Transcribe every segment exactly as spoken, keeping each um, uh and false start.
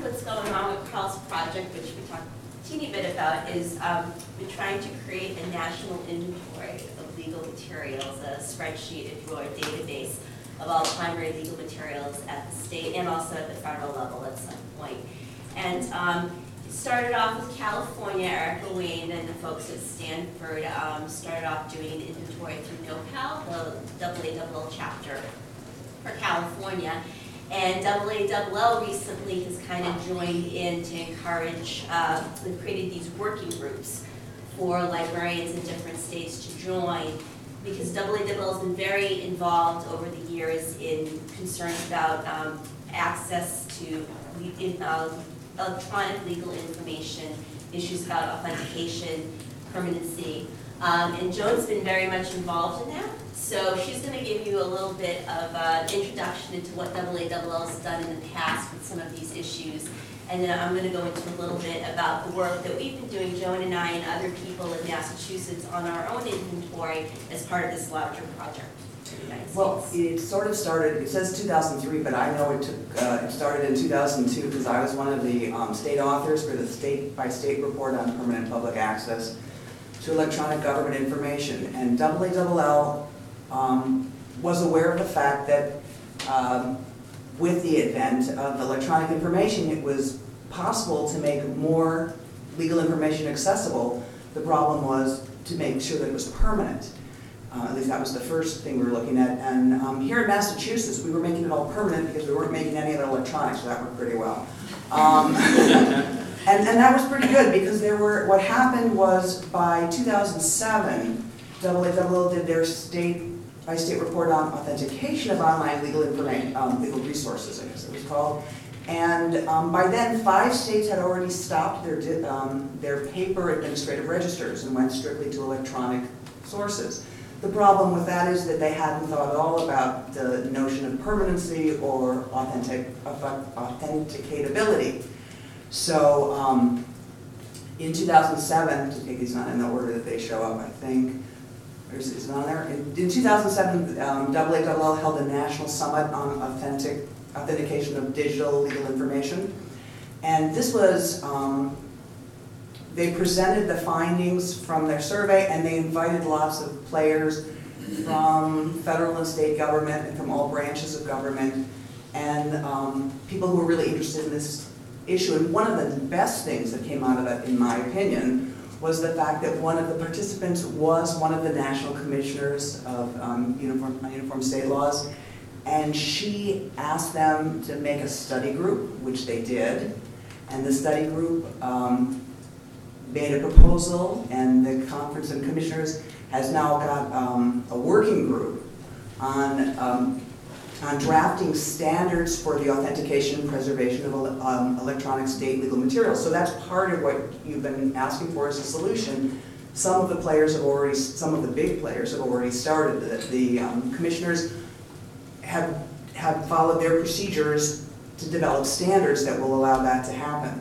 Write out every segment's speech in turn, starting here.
what's going on with Carl's project, which we talked a teeny bit about, is um, we're trying to create a national inventory of legal materials, a spreadsheet, if you will, a database of all primary legal materials at the state and also at the federal level at some point. And um, it started off with California. Erica Wayne and the folks at Stanford um, started off doing an inventory through NOPAL, the double A double L chapter for California. And double A double L recently has kind of joined in to encourage, uh, we've created these working groups for librarians in different states to join, because double A double L has been very involved over the years in concerns about um, access to in, uh, electronic legal information, issues about authentication, permanency. Um, and Joan's been very much involved in that. So she's going to give you a little bit of an uh, introduction into what double A double L has done in the past with some of these issues. And then I'm going to go into a little bit about the work that we've been doing, Joan and I and other people in Massachusetts, on our own inventory as part of this larger project in the United States. Well, it sort of started, it says two thousand three, but I know it took, uh, it started in two thousand two because I was one of the um, state authors for the state-by-state report on permanent public access to electronic government information. And double A double L um, was aware of the fact that um, with the advent of electronic information, it was possible to make more legal information accessible. The problem was to make sure that it was permanent. Uh, at least that was the first thing we were looking at. And um, here in Massachusetts, we were making it all permanent because we weren't making any of the electronics, so that worked pretty well. Um, and, and that was pretty good because there were, what happened was by two thousand seven, double A double L did their state by state report on authentication of online legal information, um, legal resources, I guess it was called. And um, by then, five states had already stopped their, um, their paper administrative registers and went strictly to electronic sources. The problem with that is that they hadn't thought at all about the notion of permanency or authentic, authenticatability. So um, in two thousand seven, to take these not in the order that they show up, I think, Is, is it on there? In, in two thousand seven, um, double A double L held a national summit on authentic authentication of digital legal information. And this was, um, they presented the findings from their survey and they invited lots of players from federal and state government and from all branches of government and um, people who were really interested in this issue. And one of the best things that came out of it, in my opinion, was the fact that one of the participants was one of the national commissioners of um, uniform, uniform state laws, and she asked them to make a study group, which they did, and the study group um, made a proposal, and the conference of commissioners has now got um, a working group on, um, on drafting standards for the authentication and preservation of um, electronic state legal materials. So that's part of what you've been asking for as a solution. Some of the players have already, some of the big players have already started. The, the um, commissioners have, have followed their procedures to develop standards that will allow that to happen.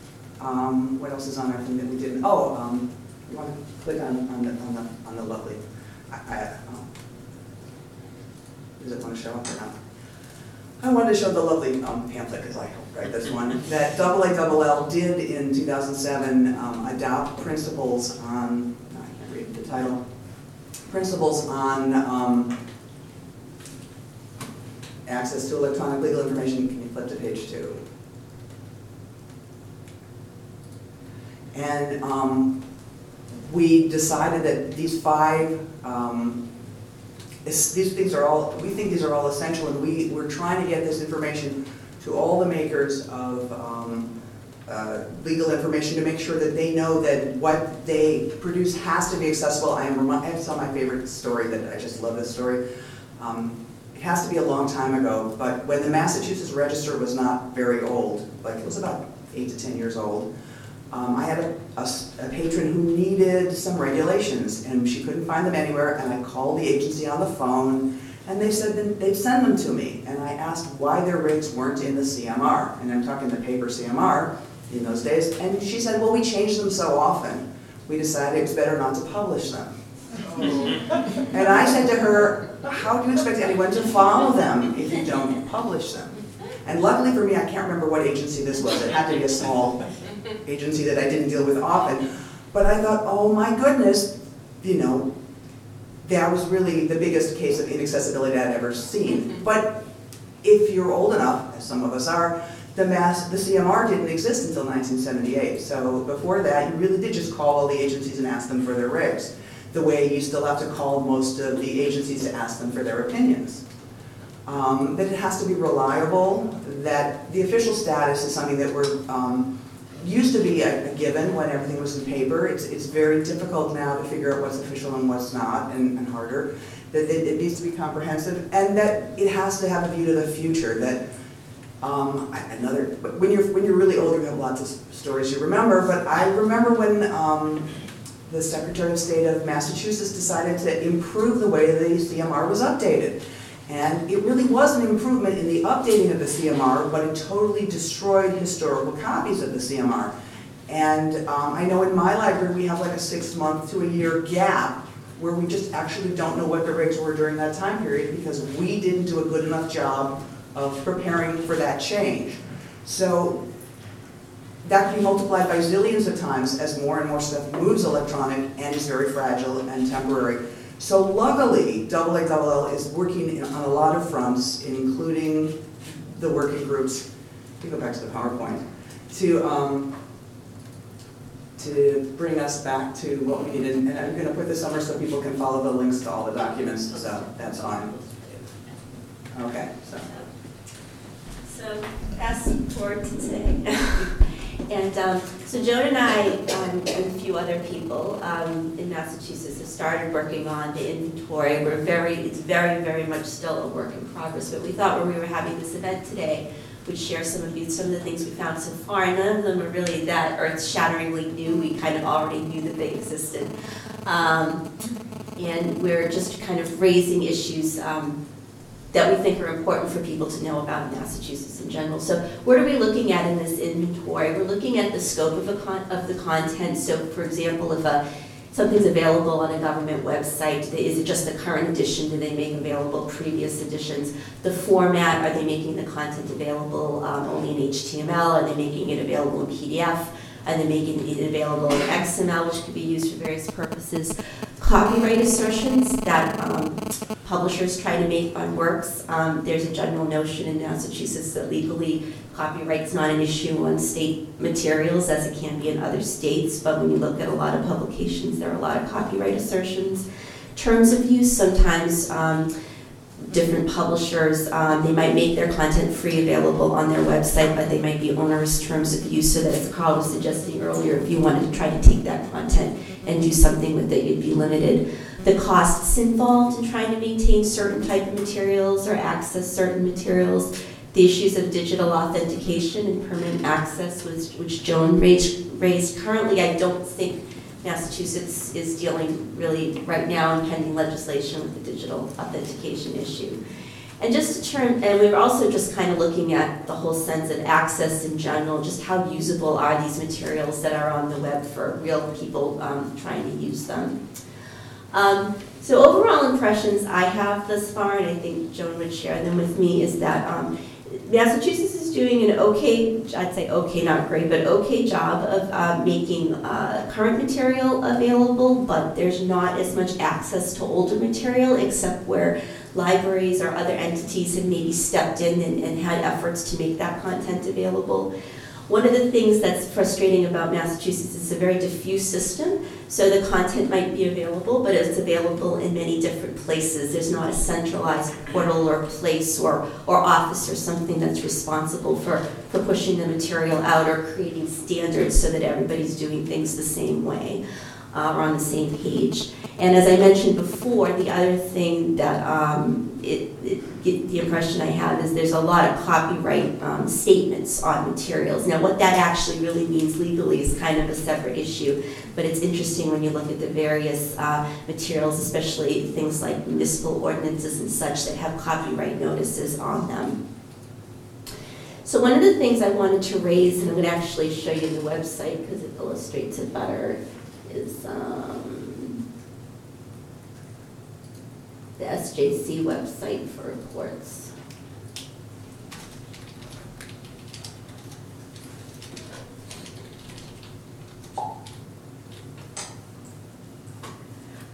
Um, what else is on our thing that we didn't? Oh, um, you want to click on, on, the, on, the, on the lovely. I, I, oh. Does it want to show up or not? I wanted to show the lovely um, pamphlet, because I hope, right, this one, that double A double L did in two thousand seven um, adopt principles on, I can't read the title, principles on um, access to electronic legal information. Can you flip to page two? And um, we decided that these five um, These things are all, we think these are all essential, and we, we're trying to get this information to all the makers of um, uh, legal information to make sure that they know that what they produce has to be accessible. I am I have to tell my favorite story that I just love this story. Um, it has to be a long time ago, but when the Massachusetts Register was not very old, like it was about eight to ten years old, Um, I had a, a, a patron who needed some regulations, and she couldn't find them anywhere, and I called the agency on the phone, and they said that they'd send them to me. And I asked why their regs weren't in the C M R, and I'm talking the paper C M R in those days, and she said, well, we change them so often, we decided it was better not to publish them. Oh. And I said to her, how do you expect anyone to follow them if you don't publish them? And luckily for me, I can't remember what agency this was. It had to be a small agency that I didn't deal with often. But I thought, oh my goodness, you know, that was really the biggest case of inaccessibility I'd ever seen. But if you're old enough, as some of us are, the mass, the C M R didn't exist until nineteen seventy-eight. So before that, you really did just call all the agencies and ask them for their regs. The way you still have to call most of the agencies to ask them for their opinions. Um, that it has to be reliable, that the official status is something that we're, um, used to be a, a given when everything was in paper. It's, it's very difficult now to figure out what's official and what's not, and, and harder. That it, it needs to be comprehensive, and that it has to have a view to the future. That um, another, when you're when you're really older, you have lots of stories you remember. But I remember when um, the Secretary of State of Massachusetts decided to improve the way the C M R was updated. And it really was an improvement in the updating of the C M R, but it totally destroyed historical copies of the C M R. And um, I know in my library we have like a six month to a year gap where we just actually don't know what the regs were during that time period because we didn't do a good enough job of preparing for that change. So that can be multiplied by zillions of times as more and more stuff moves electronic and is very fragile and temporary. So luckily, double A double L is working in, on a lot of fronts, including the working groups, to go back to the PowerPoint, to, um, to bring us back to what we needed. And I'm going to put this somewhere so people can follow the links to all the documents, so that's fine. Okay, so. So fast forward to today. And um, so Joan and I um, and a few other people um, in Massachusetts have started working on the inventory. We're very, it's very, very much still a work in progress, but we thought when we were having this event today, we'd share some of these, some of the things we found so far. And none of them are really that earth-shatteringly new. We kind of already knew that they existed. Um, and we're just kind of raising issues um, that we think are important for people to know about in Massachusetts in general. So what are we looking at in this inventory? We're looking at the scope of, a con of the content. So for example, if a, something's available on a government website, is it just the current edition? Do they make available previous editions? The format, are they making the content available um, only in H T M L? Are they making it available in P D F? Are they making it available in X M L, which could be used for various purposes? Copyright assertions that um, publishers try to make on works. Um, there's a general notion in Massachusetts that legally copyright's not an issue on state materials as it can be in other states, but when you look at a lot of publications, there are a lot of copyright assertions. Terms of use, sometimes um, different publishers, um, they might make their content free available on their website, but they might be onerous terms of use, so that, as Carl was suggesting earlier, if you wanted to try to take that content and do something with it, you'd be limited. The costs involved in trying to maintain certain type of materials or access certain materials, the issues of digital authentication and permanent access, which, which Joan raised, raised. Currently, I don't think Massachusetts is dealing really right now in pending legislation with the digital authentication issue. And just to turn, and we were also just kind of looking at the whole sense of access in general, just how usable are these materials that are on the web for real people um, trying to use them. Um, so overall impressions I have thus far, and I think Joan would share them with me, is that um, Massachusetts is doing an okay, I'd say okay, not great, but okay job of uh, making uh, current material available, but there's not as much access to older material except where libraries or other entities have maybe stepped in and, and had efforts to make that content available. One of the things that's frustrating about Massachusetts is it's a very diffuse system, so the content might be available, but it's available in many different places. There's not a centralized portal or place or, or office or something that's responsible for, for pushing the material out or creating standards so that everybody's doing things the same way uh, or on the same page. And as I mentioned before, the other thing that um, it, it, it, the impression I have is there's a lot of copyright um, statements on materials. Now, what that actually really means legally is kind of a separate issue, but it's interesting when you look at the various uh, materials, especially things like municipal ordinances and such that have copyright notices on them. So one of the things I wanted to raise, and I'm going to actually show you the website because it illustrates it better, is um, the S J C website for reports.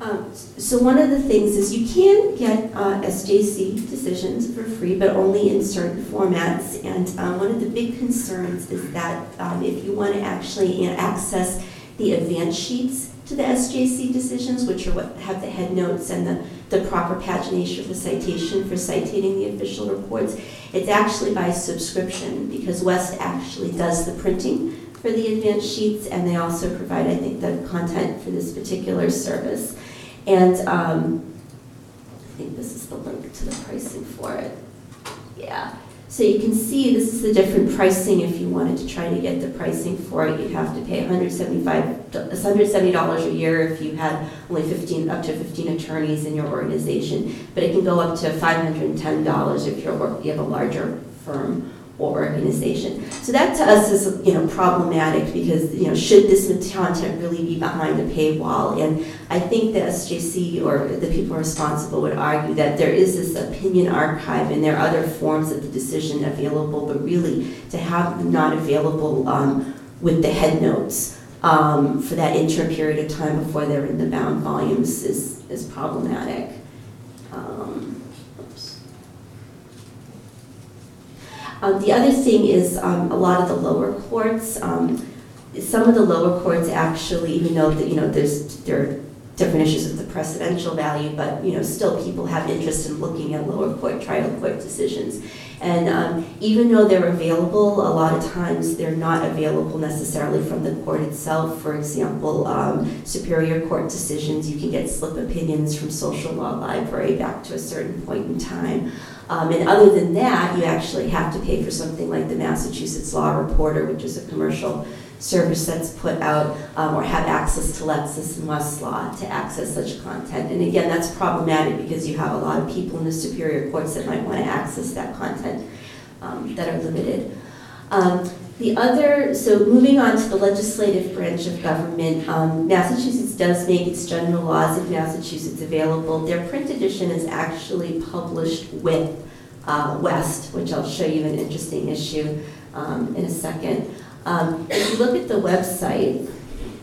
Um, so one of the things is you can get uh, S J C decisions for free, but only in certain formats. And um, one of the big concerns is that um, if you want to actually access the advance sheets to the S J C decisions, which are what have the head notes and the, the proper pagination of the citation for citating the official reports, it's actually by subscription, because West actually does the printing for the advance sheets, and they also provide, I think, the content for this particular service. And um, I think this is the link to the pricing for it. Yeah. So you can see this is the different pricing. If you wanted to try to get the pricing for it, you'd have to pay one hundred seventy dollars a year if you had only fifteen, up to fifteen attorneys in your organization. But it can go up to five hundred ten dollars if you're, you have a larger firm or organization. So that to us is, you know, problematic, because, you know, should this content really be behind a paywall? And I think the S J C or the people responsible would argue that there is this opinion archive and there are other forms of the decision available, but really to have them not available um, with the head notes um, for that interim period of time before they're in the bound volumes is, is problematic. Um, oops. Um, the other thing is um, a lot of the lower courts, um, some of the lower courts actually, even though that, you know, there's there are different issues of the precedential value, but, you know, still people have interest in looking at lower court, trial court decisions. And um, even though they're available, a lot of times they're not available necessarily from the court itself. For example, um, Superior Court decisions, you can get slip opinions from Social Law Library back to a certain point in time. Um, and other than that, you actually have to pay for something like the Massachusetts Law Reporter, which is a commercial service that's put out, um, or have access to Lexis and Westlaw to access such content. And again, that's problematic because you have a lot of people in the superior courts that might want to access that content um, that are limited. Um, the other, so moving on to the legislative branch of government, um, Massachusetts does make its general laws of Massachusetts available. Their print edition is actually published with uh, West, which I'll show you an interesting issue um, in a second. Um, if you look at the website,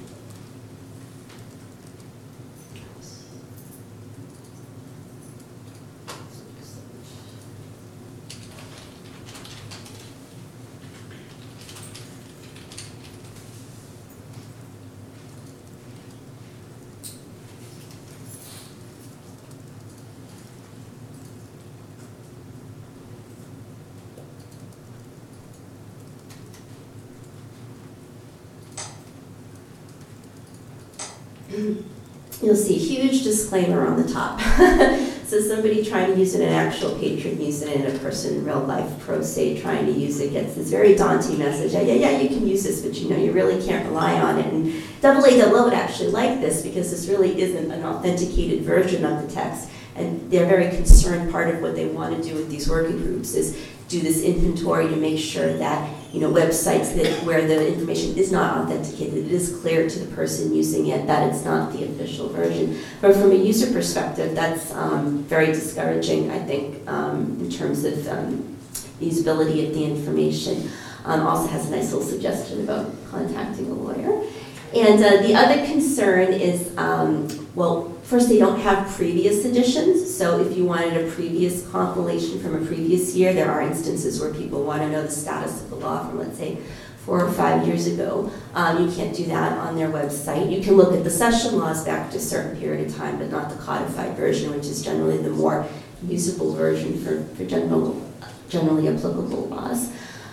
you'll see a huge disclaimer on the top. So somebody trying to use it, an actual patron using it, and a person in real life, pro se, trying to use it, gets this very daunting message. Yeah, yeah, yeah, you can use this, but you know, you really can't rely on it. And double A double O would actually like this because this really isn't an authenticated version of the text. And they're very concerned, part of what they want to do with these working groups is do this inventory to make sure that, you know, websites that where the information is not authenticated, it is clear to the person using it that it's not the official version. But from a user perspective, that's um, very discouraging, I think, um, in terms of um, usability of the information. Um, also has a nice little suggestion about contacting a lawyer. And uh, the other concern is, um, well, first, they don't have previous editions, so if you wanted a previous compilation from a previous year, there are instances where people want to know the status of the law from, let's say, four or five years ago. Um, you can't do that on their website. You can look at the session laws back to a certain period of time, but not the codified version, which is generally the more usable version for, for general, generally applicable laws.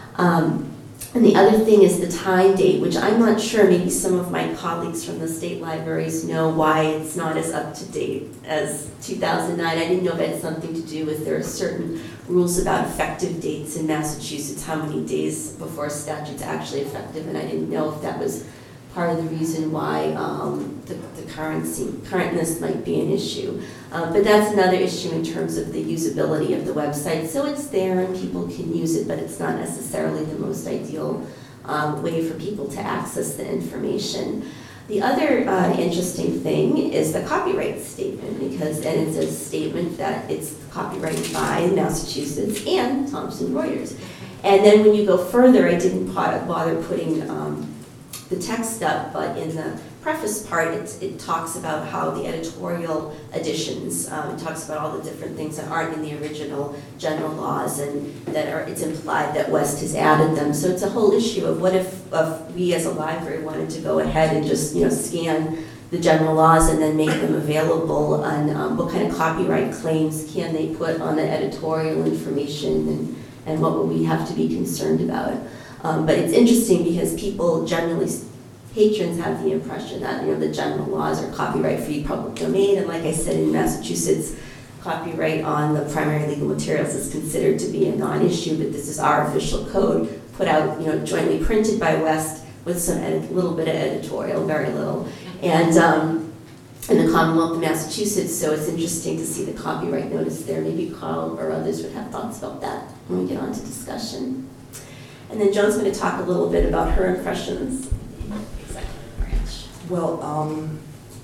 Um, And the other thing is the time date, which I'm not sure, maybe some of my colleagues from the state libraries know why it's not as up to date as two thousand nine. I didn't know if it had something to do with there are certain rules about effective dates in Massachusetts, how many days before a statute's actually effective, and I didn't know if that was part of the reason why um, the, the currency, currentness might be an issue. Uh, but that's another issue in terms of the usability of the website. So it's there and people can use it, but it's not necessarily the most ideal um, way for people to access the information. The other uh, interesting thing is the copyright statement, because and it's a statement that it's copyrighted by Massachusetts and Thomson Reuters. And then when you go further, I didn't bother putting um, the text up, but in the preface part, it, it talks about how the editorial additions, um, it talks about all the different things that aren't in the original general laws and that are, it's implied that West has added them. So it's a whole issue of what if, if we as a library wanted to go ahead and just, you know, scan the general laws and then make them available on um, what kind of copyright claims can they put on the editorial information, and, and what would we have to be concerned about. Um, but it's interesting because people generally, patrons have the impression that, you know, the general laws are copyright-free public domain, and like I said, in Massachusetts, copyright on the primary legal materials is considered to be a non-issue, but this is our official code, put out, you know, jointly printed by West with some edit, little bit of editorial, very little, and um, in the Commonwealth of Massachusetts, so it's interesting to see the copyright notice there. Maybe Carl or others would have thoughts about that when we get on to discussion. And then Joan's going to talk a little bit about her impressions. Executive branch. Well, um,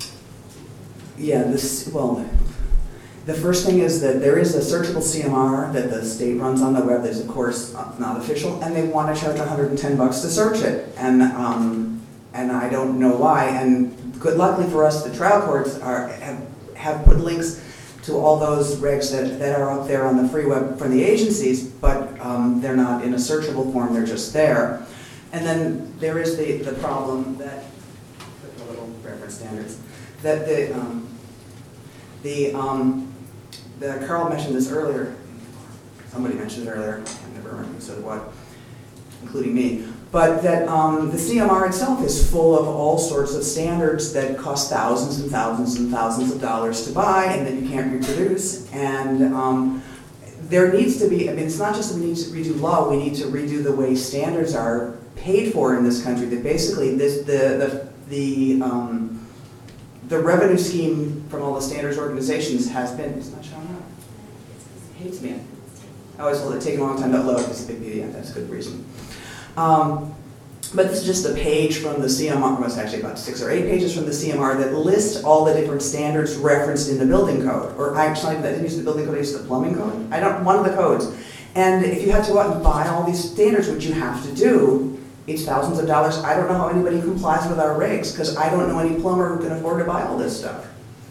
yeah, this, well, the first thing is that there is a searchable C M R that the state runs on the web. There's, of course, not official, and they want to charge one hundred ten bucks to search it. And um, and I don't know why. And good luckily for us, the trial courts are have, have put links to all those regs that, that are up there on the free web from the agencies, but um, they're not in a searchable form, they're just there. And then there is the, the problem that, the little reference standards, that the, um, the, um, the Carl mentioned this earlier, somebody mentioned it earlier, I never remember who said what, including me, but that um, the C M R itself is full of all sorts of standards that cost thousands and thousands and thousands of dollars to buy and that you can't reproduce. And um, there needs to be, I mean, it's not just that we need to redo law, we need to redo the way standards are paid for in this country, that basically this, the, the, the, um, the revenue scheme from all the standards organizations has been, it's not showing up, it hates me. I always told it taking a long time to upload, it's a big P D F, that's a good reason. Um, but this is just a page from the C M R, well, it's actually about six or eight pages from the C M R that list all the different standards referenced in the building code. Or actually, I didn't use the building code, I used the plumbing code. I don't, one of the codes. And if you had to go out and buy all these standards, which you have to do, it's thousands of dollars. I don't know how anybody complies with our regs, because I don't know any plumber who can afford to buy all this stuff.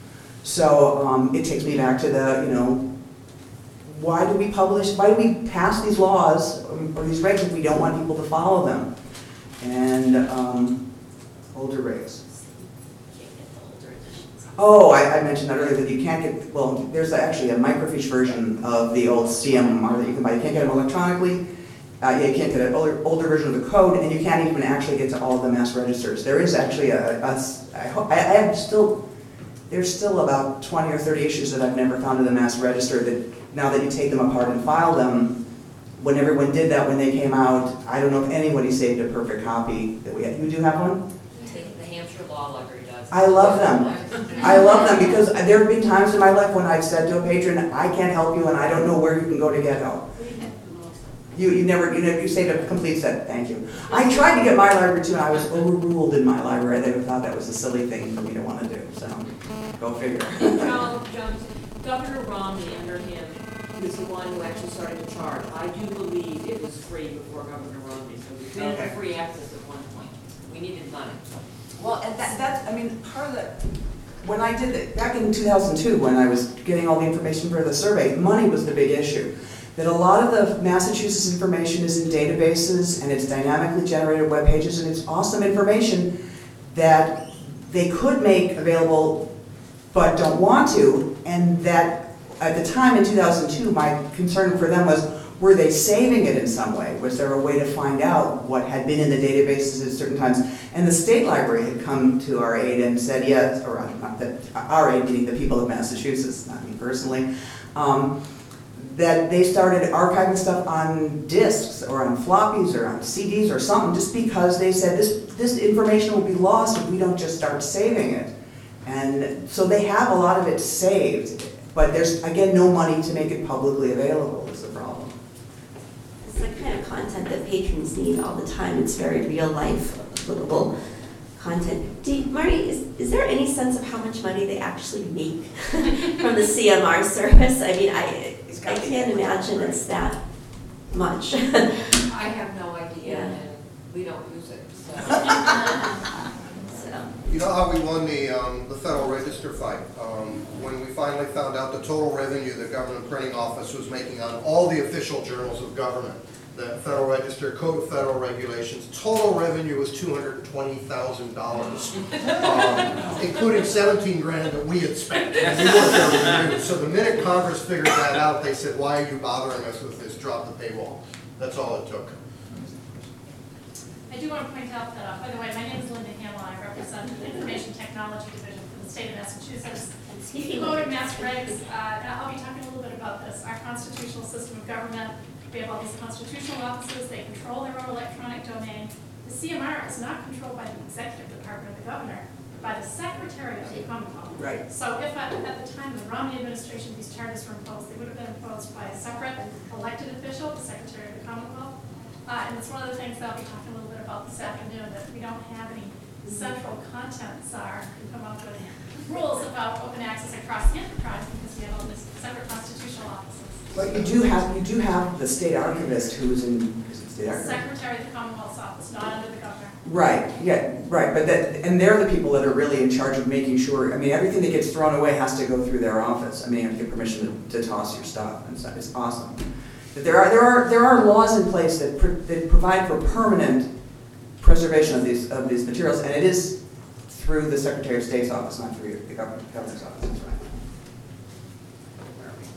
So um, it takes me back to the, you know, why do we publish, why do we pass these laws or these regs if we don't want people to follow them? And um, older regs. Oh, I, I mentioned that earlier, that you can't get, well, there's actually a microfiche version of the old C M R that you can buy. You can't get them electronically. Uh, yeah, you can't get an older, older version of the code, and you can't even actually get to all of the mass registers. There is actually a, a I, hope, I, I have still, there's still about twenty or thirty issues that I've never found in the mass register that now that you take them apart and file them, when everyone did that when they came out, I don't know if anybody saved a perfect copy that we had. You do have one? The Hampshire Law Library does. I love them. I love them because there have been times in my life when I've said to a patron, I can't help you and I don't know where you can go to get help. You, you never, you know, you say a complete set, thank you. I tried to get my library too, and I was overruled in my library. They thought that was a silly thing for me to want to do, so go figure. John, John, Governor Romney, under him, was the one who actually started to charge. I do believe it was free before Governor Romney, so we did Okay. have free access at one point. We needed money. Well, and that, that's, I mean, part of the, when I did it, back in two thousand two, when I was getting all the information for the survey, money was the big issue. That a lot of the Massachusetts information is in databases, and it's dynamically generated web pages, and it's awesome information that they could make available but don't want to, and that at the time in two thousand two, my concern for them was, were they saving it in some way? Was there a way to find out what had been in the databases at certain times? And the state library had come to our aid and said yes, or not that, our aid meaning the people of Massachusetts, not me personally, um, that they started archiving stuff on disks or on floppies or on C Ds or something, just because they said this, this information will be lost if we don't just start saving it. And so they have a lot of it saved, but there's, again, no money to make it publicly available is the problem. It's the kind of content that patrons need all the time. It's very real life, applicable content. Do you, Marty, is, is there any sense of how much money they actually make from the C M R service? I mean, I, I can't imagine it's that much. I have no idea, Yeah. and we don't use it, so. So, to them. You know how we won the, um, the Federal Register fight? Um, when we finally found out the total revenue the government printing office was making on all the official journals of government, the Federal Register, Code of Federal Regulations, total revenue was two hundred twenty thousand dollars, um, including seventeen grand that we had spent. And we weren't there to review it. So the minute Congress figured that out, they said, why are you bothering us with this? Drop the paywall. That's all it took. I do want to point out that, uh, by the way, my name is Linda Hamill. I represent the Information Technology Division for the state of Massachusetts. If you go to Mass Regs, uh, I'll be talking a little bit about this. Our constitutional system of government, we have all these constitutional offices. They control their own electronic domain. The C M R is not controlled by the executive department of the governor, but by the secretary of the Commonwealth. Right. So if at, at the time of the Romney administration these charters were imposed, they would have been imposed by a separate elected official, the secretary of the Commonwealth. Uh, and it's one of the things that I'll be talking a little bit about this afternoon, that we don't have any central content czar who come up with rules about open access across the enterprise because we have all these separate constitutional offices. But you do have, you do have the state archivist who's in, is it state The archivist? secretary of the Commonwealth's office, not under the governor. Right, yeah, right, but that, and they're the people that are really in charge of making sure, I mean, everything that gets thrown away has to go through their office. I mean, you have to get permission to, to toss your stuff, and stuff. It's awesome. But there are, there are, there are laws in place that, pr that provide for permanent preservation of these, of these materials, and it is through the Secretary of State's office, not through the government, governor's office, that's right. Where are we?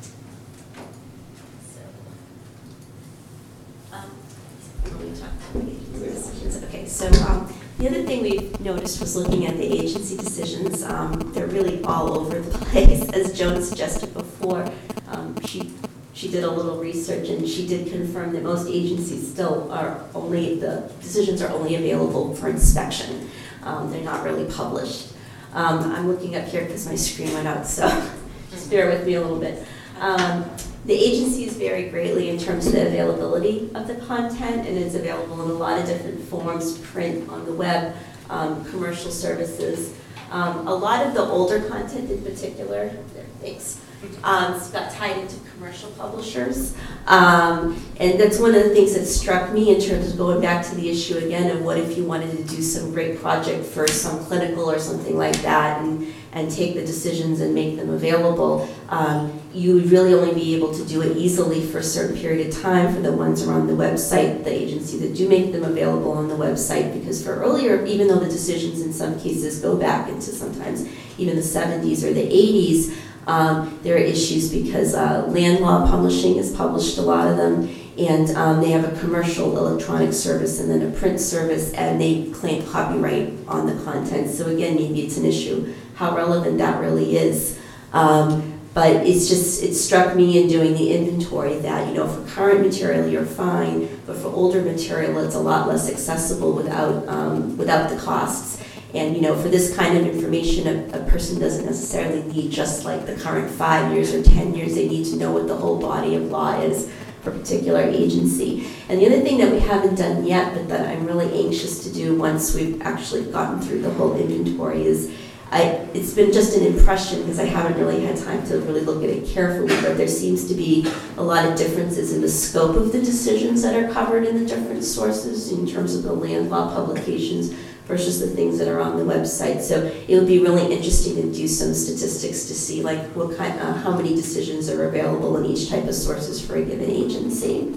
So, um, Let me talk about the agency decisions. Okay, so um, the other thing we've noticed was looking at the agency decisions. Um, they're really all over the place, as Joan suggested before. Um, she she did a little research and she did confirm that most agencies still are only the decisions are only available for inspection. Um, they're not really published. Um, I'm looking up here because my screen went out, so just bear with me a little bit. Um, The agencies vary greatly in terms of the availability of the content, and it's available in a lot of different forms, print, on the web, um, commercial services. Um, a lot of the older content in particular, thanks, um, got tied into commercial publishers. Um, and that's one of the things that struck me in terms of going back to the issue again of what if you wanted to do some great project for some clinical or something like that, and and take the decisions and make them available. Um, you would really only be able to do it easily for a certain period of time for the ones that are on the website, the agency that do make them available on the website, because for earlier, even though the decisions in some cases go back into sometimes even the seventies or the eighties, um, there are issues because uh, land law publishing has published a lot of them, and um, they have a commercial electronic service and then a print service, and they claim copyright on the content. So again, maybe it's an issue how relevant that really is. Um, but it's just, it struck me in doing the inventory that, you know, for current material, you're fine, but for older material, it's a lot less accessible without, um, without the costs. And, you know, for this kind of information, a, a person doesn't necessarily need just like the current five years or ten years. They need to know what the whole body of law is for a particular agency. And the other thing that we haven't done yet, but that I'm really anxious to do once we've actually gotten through the whole inventory is, I, it's been just an impression because I haven't really had time to really look at it carefully, but there seems to be a lot of differences in the scope of the decisions that are covered in the different sources in terms of the land law publications versus the things that are on the website. So it would be really interesting to do some statistics to see like what kind, uh, how many decisions are available in each type of sources for a given agency.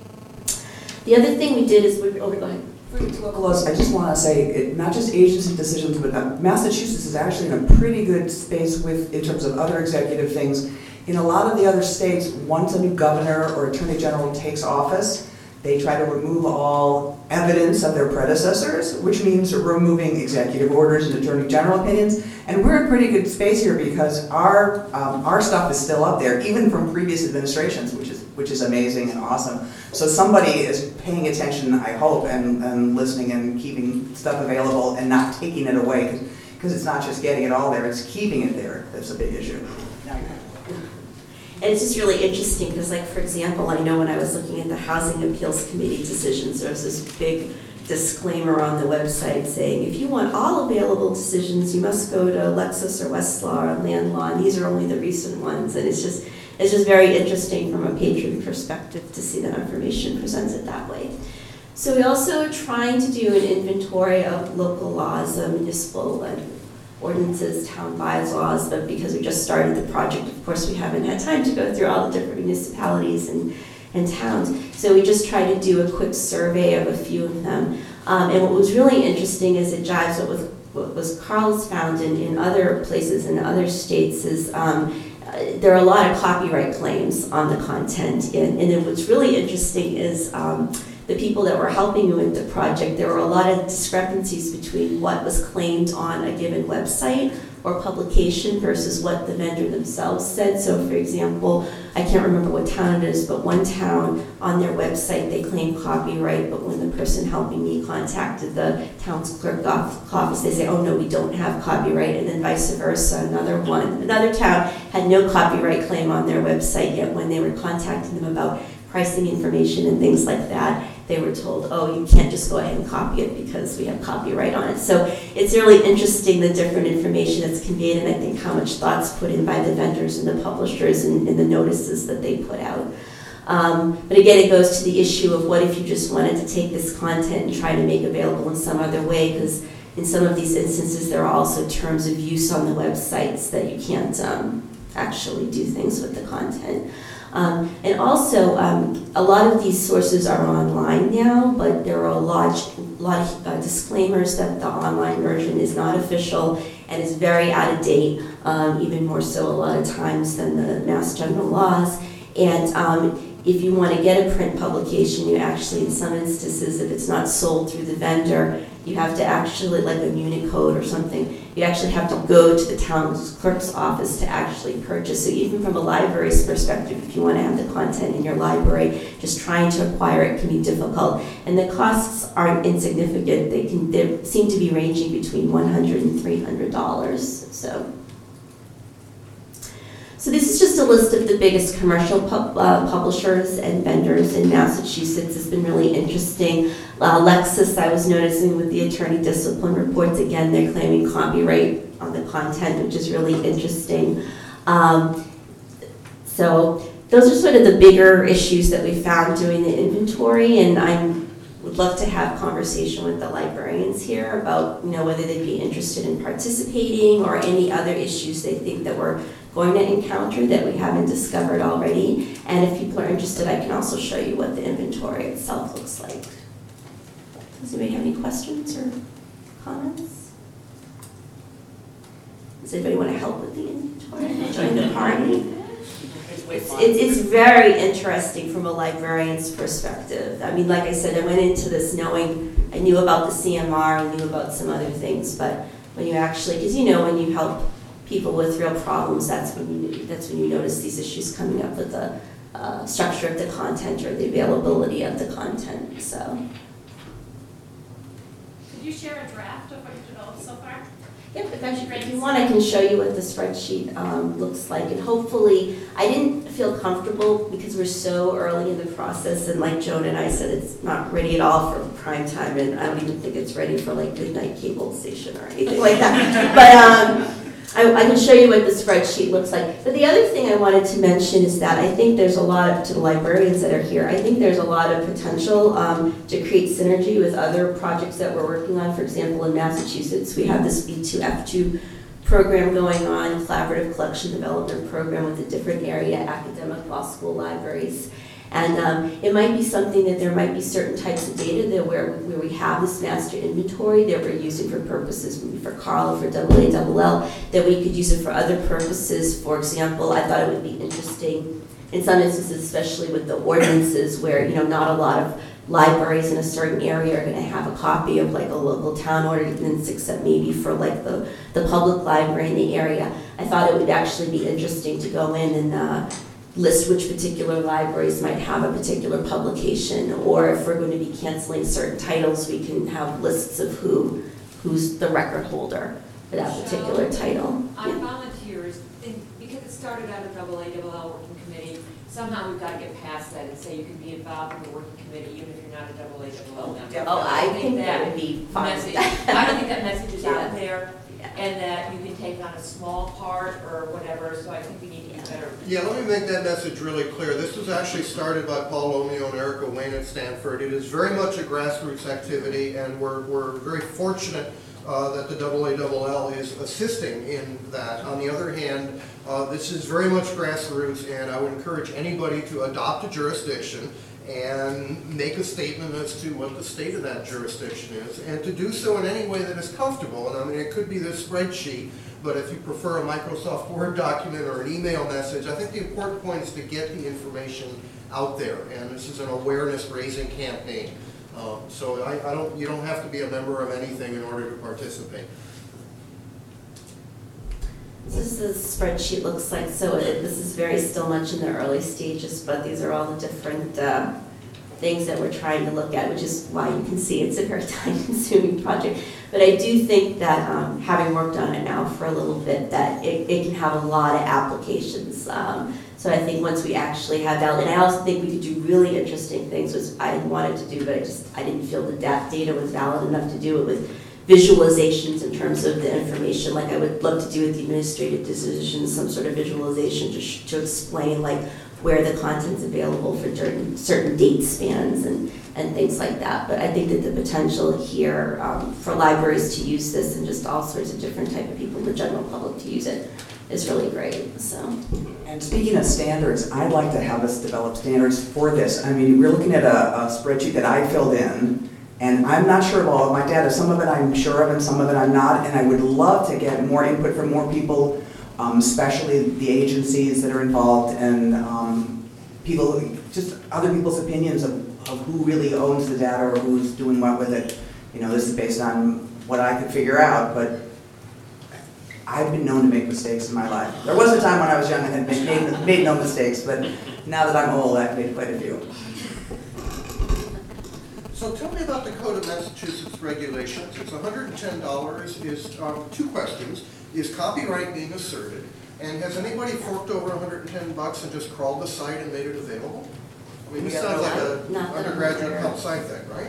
The other thing we did is, we, oh, go ahead. For local laws, I just want to say, it, not just agency decisions, but uh, Massachusetts is actually in a pretty good space with, in terms of other executive things. In a lot of the other states, once a new governor or attorney general takes office, they try to remove all evidence of their predecessors, which means removing executive orders and attorney general opinions. And we're in a pretty good space here because our um, our stuff is still up there, even from previous administrations, which is which is amazing and awesome. So somebody is paying attention, I hope, and, and listening and keeping stuff available and not taking it away, because it's not just getting it all there, it's keeping it there that's a big issue. And it's just really interesting because, like, for example, I know when I was looking at the Housing Appeals Committee decisions, there was this big disclaimer on the website saying, if you want all available decisions, you must go to Lexis or Westlaw or Land Law, and these are only the recent ones. And it's just, it's just very interesting from a patron perspective to see that information presented that way. So we also are trying to do an inventory of local laws, uh, municipal uh, ordinances, town bylaws, but because we just started the project, of course, we haven't had time to go through all the different municipalities and, and towns. So we just tried to do a quick survey of a few of them. Um, and what was really interesting is it jives with what was Carl's found in, in other places in other states is um, uh, there are a lot of copyright claims on the content. And, and then what's really interesting is um, the people that were helping me with the project, there were a lot of discrepancies between what was claimed on a given website or publication versus what the vendor themselves said. So for example, I can't remember what town it is, but one town on their website, they claim copyright, but when the person helping me contacted the town's clerk office, they say, oh no, we don't have copyright, and then vice versa. Another one, another town had no copyright claim on their website, yet when they were contacting them about pricing information and things like that, they were told, oh, you can't just go ahead and copy it because we have copyright on it. So it's really interesting the different information that's conveyed, and I think how much thought's put in by the vendors and the publishers and, and the notices that they put out. Um, but again, it goes to the issue of what if you just wanted to take this content and try to make available in some other way, because in some of these instances there are also terms of use on the websites that you can't um, actually do things with the content. Um, and also, um, a lot of these sources are online now, but there are a lot, lot of uh, disclaimers that the online version is not official and is very out of date, um, even more so a lot of times than the Mass General laws. And um, if you want to get a print publication, you actually, in some instances, if it's not sold through the vendor, you have to actually, like a Unicode or something, you actually have to go to the town's clerk's office to actually purchase. So even from a library's perspective, if you want to have the content in your library, just trying to acquire it can be difficult. And the costs aren't insignificant. They can they seem to be ranging between one hundred dollars and three hundred dollars. So. So this is just a list of the biggest commercial pub, uh, publishers and vendors in Massachusetts. It's been really interesting. Uh, Lexis, I was noticing with the attorney discipline reports, again, they're claiming copyright on the content, which is really interesting. Um, so those are sort of the bigger issues that we found doing the inventory, and I would love to have conversation with the librarians here about, you know, whether they'd be interested in participating or any other issues they think that we're going to encounter that we haven't discovered already. And if people are interested, I can also show you what the inventory itself looks like. Does anybody have any questions or comments? Does anybody want to help with the inventory? Join the party? It's, it's very interesting from a librarian's perspective. I mean, like I said, I went into this knowing I knew about the C M R and knew about some other things, but when you actually, because you know when you help people with real problems, that's when you that's when you notice these issues coming up with the uh, structure of the content or the availability of the content. So. Could you share a draft of what you've developed so far? Yep, if, actually, if you want, I can show you what the spreadsheet um, looks like. And hopefully, I didn't feel comfortable because we're so early in the process. And like Joan and I said, it's not ready at all for prime time. And I don't even think it's ready for like midnight cable station or anything like that. But um, I, I can show you what the spreadsheet looks like. But the other thing I wanted to mention is that I think there's a lot of, to the librarians that are here, I think there's a lot of potential um, to create synergy with other projects that we're working on. For example, in Massachusetts, we have this B two F two program going on, collaborative collection development program with a different area, academic law school libraries. And um, it might be something that there might be certain types of data that where, where we have this master inventory that we're using for purposes, maybe for Carl, for double A, double L, that we could use it for other purposes. For example, I thought it would be interesting in some instances, especially with the ordinances where, you know, not a lot of libraries in a certain area are going to have a copy of like a local town ordinance, except maybe for like the, the public library in the area. I thought it would actually be interesting to go in and uh, list which particular libraries might have a particular publication, or if we're going to be canceling certain titles, we can have lists of who who's the record holder for that particular title. I Yeah. volunteers, and because it started out a double A, double L working committee, somehow we've got to get past that and say you can be involved in the working committee even if you're not a double A, double L member. Oh, I think that would be fine. Message, I don't think that message is Yeah. out there. Yeah. and that you can take on a small part or whatever, so I think we need to be better. Yeah, let me make that message really clear. This was actually started by Paul Omeo and Erica Wayne at Stanford. It is very much a grassroots activity, and we're, we're very fortunate uh, that the double A double L is assisting in that. On the other hand, uh, this is very much grassroots, and I would encourage anybody to adopt a jurisdiction and make a statement as to what the state of that jurisdiction is, and to do so in any way that is comfortable. And I mean, it could be this spreadsheet, but if you prefer a Microsoft Word document or an email message, I think the important point is to get the information out there, and this is an awareness raising campaign. Um, so I, I don't, you don't have to be a member of anything in order to participate. This is the spreadsheet looks like, so it, this is very still much in the early stages, but these are all the different uh, things that we're trying to look at, which is why you can see it's a very time-consuming project. But I do think that um, having worked on it now for a little bit, that it, it can have a lot of applications. Um, so I think once we actually have that, and I also think we could do really interesting things, which I wanted to do, but I just, I didn't feel the da- data was valid enough to do it with visualizations in terms of the information. Like I would love to do with the administrative decisions, some sort of visualization to, sh- to explain like where the content's available for certain, certain date spans and, and things like that. But I think that the potential here um, for libraries to use this and just all sorts of different type of people, the general public to use it, is really great, so. And speaking of standards, I'd like to have us develop standards for this. I mean, we're looking at a, a spreadsheet that I filled in, and I'm not sure of all of my data. Some of it I'm sure of and some of it I'm not, and I would love to get more input from more people, um, especially the agencies that are involved, and um, people, just other people's opinions of, of who really owns the data or who's doing what with it. You know, this is based on what I could figure out, but I've been known to make mistakes in my life. There was a time when I was young and had made, made no mistakes, but now that I'm old, I've made quite a few. So tell me about the Code of Massachusetts regulations. It's one hundred ten dollars. Is um, two questions. Is copyright being asserted? And has anybody forked over one hundred ten bucks and just crawled the site and made it available? I mean, this Yeah, sounds like not- an not that I'm undergraduate aware of. comp sci thing, right?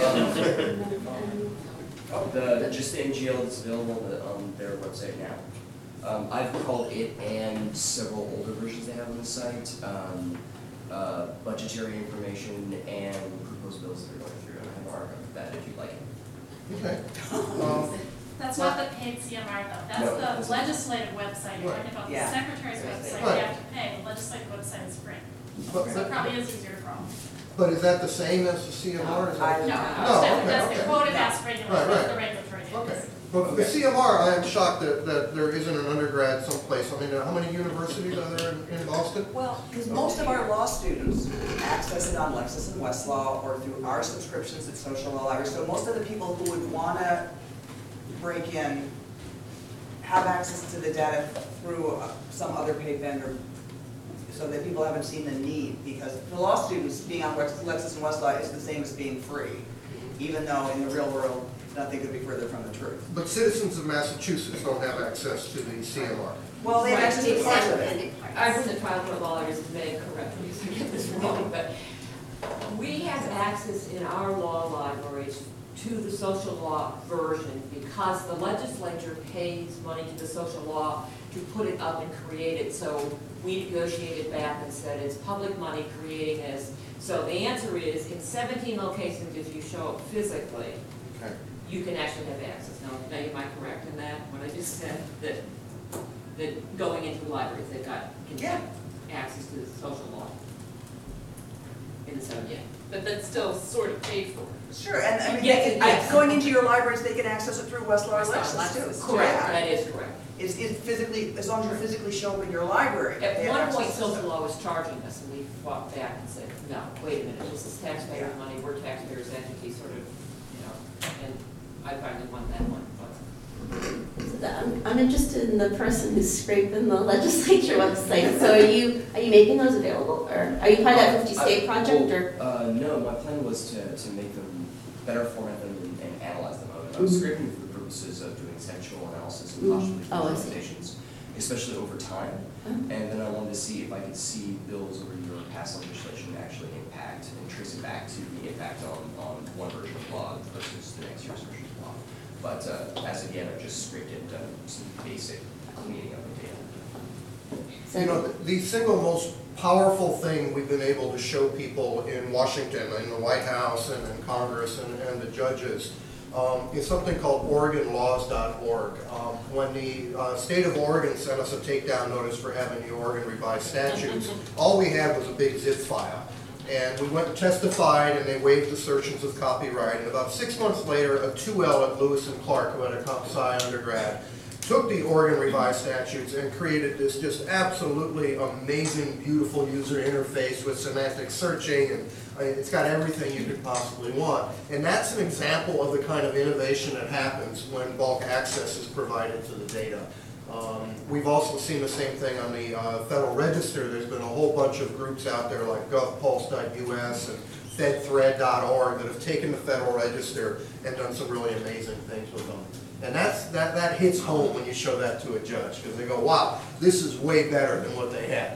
The, just the N G L that's available on, the, on their website now. Um, I've called it and several older versions they have on the site, um, uh, budgetary information and proposed bills that are going through. And I have an archive of that if you'd like it. Okay. Um, That's not the paid C M R though, No, that's that's the not. legislative website, you're Right. talking about the Yeah. secretary's website, Right. you have to pay, the legislative website is free. but, So it but, probably is easier to crawl. but is that the same as the C M R? Is that- No, No, that's, okay, that's the okay. code of mass regulation, Right, that's right. the regulatory Okay. database. But the C M R, I am shocked that, that there isn't an undergrad someplace. I mean, how many universities are there in, in Boston? Well, because most of our law students access it on Lexis and Westlaw or through our subscriptions at Social Law Library. So most of the people who would want to break in have access to the data through uh, some other paid vendor, so that people haven't seen the need. Because for law students, being on Lex- Lexis and Westlaw is the same as being free, even though in the real world, nothing could be further from the truth. But citizens of Massachusetts don't have access to the C M R. Well, they have Right. access to parts of it. I was a trial court lawyer, so may correct me if I get this wrong, but we have access in our law libraries to the social law version because the legislature pays money to the social law to put it up and create it. So we negotiated back and said it's public money creating this. So the answer is, in seventeen locations, if you show up physically, Okay. you can actually have access. Now, now am I correct in that, what I just said, that, that going into the libraries, they've got, can Yeah. have access to the social law? In the seven, yeah. But that's still sort of paid for. Sure, and I mean, Yes, they can- yes. going into your libraries, they can access it through Westlaw or Westlaw, Lexis too. Lexis. Correct, Yeah. that is correct. It's, it's physically, as long as you physically show up in your library. they At have one access point, to social stuff. law was charging us, and we fought back and said, no, wait a minute, this is taxpayer Yeah. money, we're taxpayers' entity, sort of, you know, and I finally won that one, but. So that- I'm, I'm interested in the person who's scraping the legislature website. So are you, are you making those available, or are you part of that fifty state I- project, well, or? Uh, no, my plan was to, to make them, better format them and, and analyze them. I was, I was Mhm. scraping for the purposes of doing essential analysis and Mhm. possibly Oh, I see. recommendations, especially over time. Oh. And then I wanted to see if I could see bills over your past legislation actually impact and trace it back to the impact on, on one version of law versus the next year's version of law. but uh, as of yet, I've just scripted uh, some basic cleaning of the data. So, You know, the- the single most powerful thing we've been able to show people in Washington, in the White House and in Congress and, and the judges, um, is something called Oregon Laws dot org. Um, when the uh, state of Oregon sent us a takedown notice for having the Oregon revised statutes, all we had was a big zip file. And we went and testified, and they waived assertions of copyright. And about six months later, a two L at Lewis and Clark, who had a comp sci undergrad, took the Oregon revised statutes and created this just absolutely amazing, beautiful user interface with semantic searching, and I mean, it's got everything you could possibly want. And that's an example of the kind of innovation that happens when bulk access is provided to the data. Um, we've also seen the same thing on the uh, Federal Register. There's been a whole bunch of groups out there like gov pulse dot U S and fed thread dot org that have taken the Federal Register and done some really amazing things with them. And that's, that, that hits home when you show that to a judge, because they go, wow, this is way better than what they had.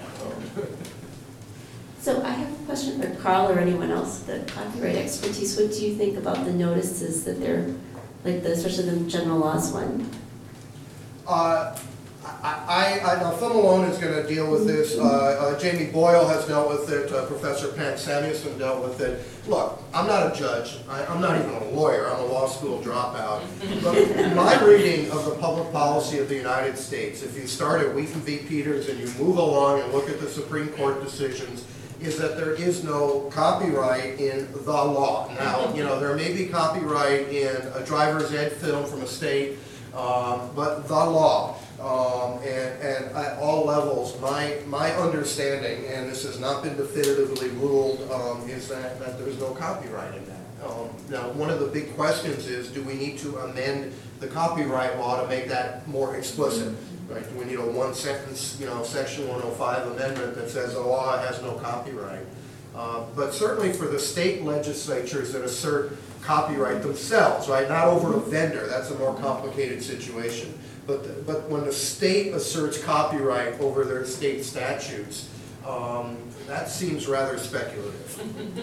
so I have a question for Carl or anyone else, the copyright expertise. What do you think about the notices that they're, like the, especially the general laws one? Uh, I, I, I, now Phil Malone is going to deal with this. Uh, uh, Jamie Boyle has dealt with it. Uh, Professor Pat Samuelson dealt with it. Look, I'm not a judge. I, I'm not even a lawyer. I'm a law school dropout. But my reading of the public policy of the United States, if you start at Wheaton v. Peters and you move along and look at the Supreme Court decisions, is that there is no copyright in the law. Now, you know, there may be copyright in a driver's ed film from a state, um, but the law. Um, and, and at all levels, my, my understanding, and this has not been definitively ruled, um, is that, that there's no copyright in that. Um, now, one of the big questions is, do we need to amend the copyright law to make that more explicit? Right? Do we need a one sentence, you know, section one oh five amendment that says the law has no copyright? Uh, but certainly for the state legislatures that assert copyright themselves, right, not over a vendor, that's a more complicated situation. But, the, but when the state asserts copyright over their state statutes, um, that seems rather speculative.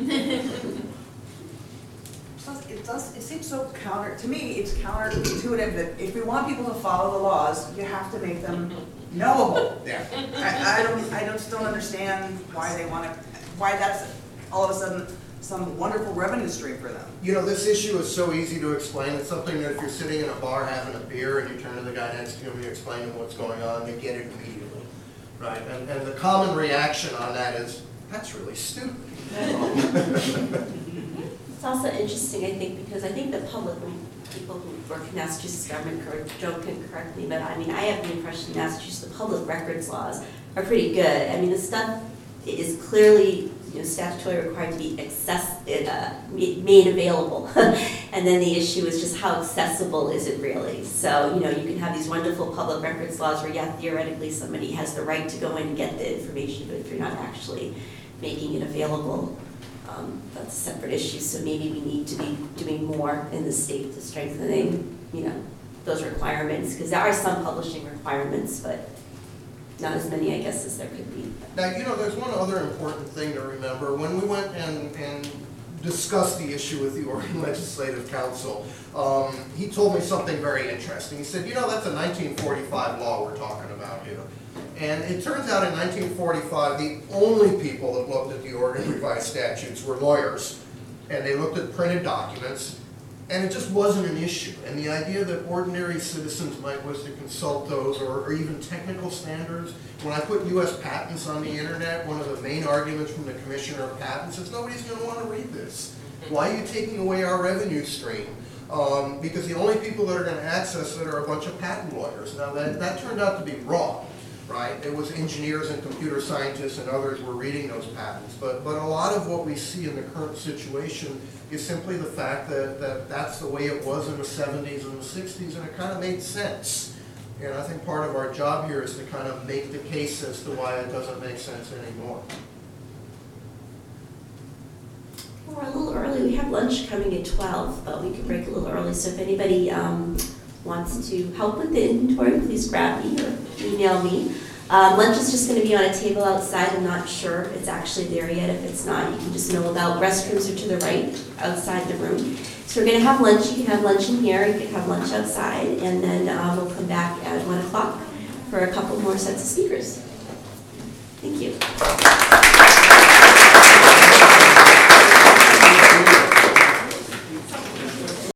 Plus, it does, it seems so counter, to me, it's counterintuitive that if we want people to follow the laws, you have to make them knowable. Yeah. I, I don't, I just don't understand why they want to, why that's all of a sudden some wonderful revenue stream for them. You know, this issue is so easy to explain. It's something that if you're sitting in a bar having a beer and you turn to the guy next to you and you explain to them what's going on, they get it immediately, right? And, and the common reaction on that is, that's really stupid. It's also interesting, I think, because I think the public, people who work in Massachusetts government, Joe can correct me, but I mean, I have the impression Massachusetts, the public records laws are pretty good. I mean, the stuff is clearly, you know, statutorily required to be access, uh, made available. And then the issue is just how accessible is it really? So, you know, you can have these wonderful public records laws where, yeah, theoretically somebody has the right to go in and get the information, but if you're not actually making it available, um, that's a separate issue. So maybe we need to be doing more in the state to strengthening, you know, those requirements, because there are some publishing requirements, but not as many, I guess, as there could be. Now, you know, there's one other important thing to remember. When we went and, and discussed the issue with the Oregon Legislative Council, um, he told me something very interesting. He said, you know, that's a nineteen forty-five law we're talking about here. And it turns out in nineteen forty-five, the only people that looked at the Oregon Revised Statutes were lawyers. And they looked at printed documents, and it just wasn't an issue. And the idea that ordinary citizens might wish to consult those, or, or even technical standards. When I put U S patents on the internet, one of the main arguments from the Commissioner of Patents is nobody's going to want to read this. Why are you taking away our revenue stream? Um, because the only people that are going to access it are a bunch of patent lawyers. Now that, that turned out to be wrong, right? It was engineers and computer scientists and others were reading those patents. But, but a lot of what we see in the current situation is simply the fact that, that that's the way it was in the seventies and the sixties, and it kind of made sense. And I think part of our job here is to kind of make the case as to why it doesn't make sense anymore. We're a little early. We have lunch coming at twelve, but we could break a little early. So if anybody um, wants to help with the inventory, please grab me or email me. Um, lunch is just going to be on a table outside. I'm not sure if it's actually there yet. If it's not, you can just know about restrooms are to the right outside the room. So we're going to have lunch. You can have lunch in here. You can have lunch outside, and then um, we'll come back at one o'clock for a couple more sets of speakers. Thank you.